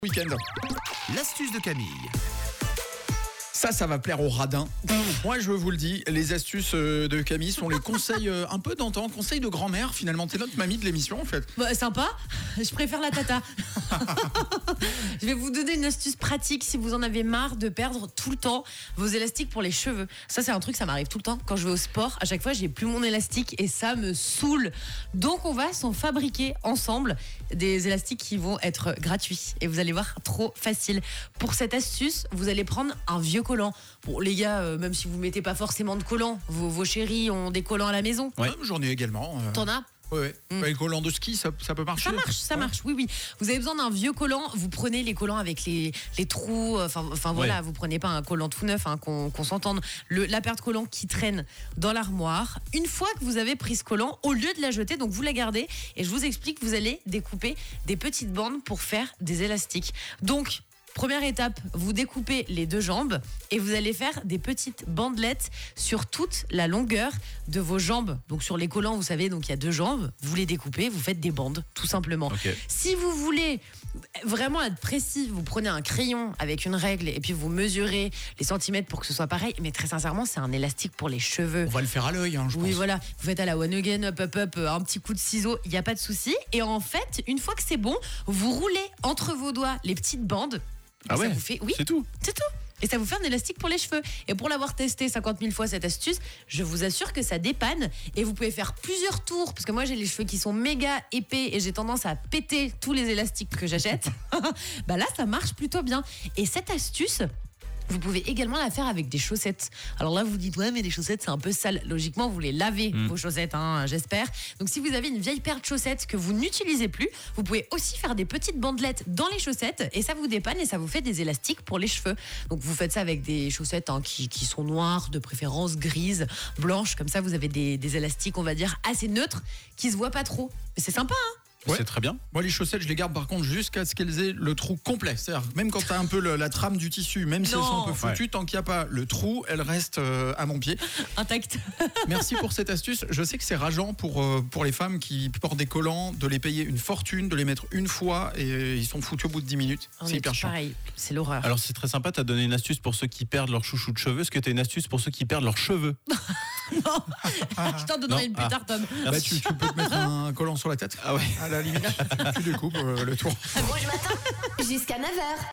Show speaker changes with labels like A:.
A: Week-end.
B: L'astuce de Camille.
A: Ça va plaire aux radins. Moi, je vous le dis, les astuces de Camille sont les conseils un peu d'antan, conseils de grand-mère. Finalement, t'es notre mamie de l'émission, en fait.
C: Bah, sympa, je préfère la tata. Je vais vous donner une astuce pratique si vous en avez marre de perdre tout le temps vos élastiques pour les cheveux. Ça, c'est un truc, ça m'arrive tout le temps. Quand je vais au sport, à chaque fois, j'ai plus mon élastique et ça me saoule. Donc, on va s'en fabriquer ensemble des élastiques qui vont être gratuits. Et vous allez voir, trop facile. Pour cette astuce, vous allez prendre un vieux collant. Bon, les gars, même si vous mettez pas forcément de collants, vos chéris ont des collants à la maison.
A: Ouais, j'en ai également.
C: T'en as ?
A: Ouais. Les collants de ski, ça peut marcher.
C: Ça marche, oui. Vous avez besoin d'un vieux collant, vous prenez les collants avec les trous, voilà, vous prenez pas un collant tout neuf, hein, qu'on s'entende, la paire de collants qui traîne dans l'armoire. Une fois que vous avez pris ce collant, au lieu de la jeter, donc vous la gardez, et je vous explique, vous allez découper des petites bandes pour faire des élastiques. Donc, première étape, vous découpez les deux jambes et vous allez faire des petites bandelettes sur toute la longueur de vos jambes. Donc sur les collants, vous savez, donc il y a deux jambes, vous les découpez, vous faites des bandes, tout simplement.
B: Okay.
C: Si vous voulez vraiment être précis, vous prenez un crayon avec une règle et puis vous mesurez les centimètres pour que ce soit pareil. Mais très sincèrement, c'est un élastique pour les cheveux.
A: On va le faire à l'œil, je pense.
C: Oui, voilà. Vous faites à la one again, up, un petit coup de ciseau, il n'y a pas de souci. Et en fait, une fois que c'est bon, vous roulez entre vos doigts les petites bandes.
B: Ah ouais,
C: ça vous fait, oui,
B: c'est tout.
C: C'est tout. Et ça vous fait un élastique pour les cheveux. Et pour l'avoir testé 50 000 fois cette astuce, je vous assure que ça dépanne. Et vous pouvez faire plusieurs tours. Parce que moi, j'ai les cheveux qui sont méga épais et j'ai tendance à péter tous les élastiques que j'achète. Bah là, ça marche plutôt bien. Et cette astuce, vous pouvez également la faire avec des chaussettes. Alors là, vous dites, ouais, mais des chaussettes, c'est un peu sale. Logiquement, vous les lavez, vos chaussettes, hein, j'espère. Donc, si vous avez une vieille paire de chaussettes que vous n'utilisez plus, vous pouvez aussi faire des petites bandelettes dans les chaussettes et ça vous dépanne et ça vous fait des élastiques pour les cheveux. Donc, vous faites ça avec des chaussettes qui sont noires, de préférence grises, blanches. Comme ça, vous avez des élastiques, on va dire, assez neutres, qui se voient pas trop. Mais c'est sympa, hein?
A: Ouais.
B: C'est très bien.
A: Moi, les chaussettes, je les garde par contre jusqu'à ce qu'elles aient le trou complet. C'est-à-dire, même quand tu as un peu la trame du tissu, même si elles sont un peu foutues, tant qu'il n'y a pas le trou, elles restent à mon pied.
C: Intact.
A: Merci pour cette astuce. Je sais que c'est rageant pour les femmes qui portent des collants, de les payer une fortune, de les mettre une fois et ils sont foutus au bout de 10 minutes. C'est hyper chiant.
C: Pareil, c'est l'horreur.
B: Alors c'est très sympa, t'as donné une astuce pour ceux qui perdent leur chouchou de cheveux. Est-ce que t'as une astuce pour ceux qui perdent leurs cheveux?
C: Non, je t'en donnerai une plus tard, Tom.
A: Bah, tu peux te mettre un collant sur la tête.
B: Ah ouais.
A: À la limite, tu découpes le tour.
D: Rouge matin, jusqu'à 9h.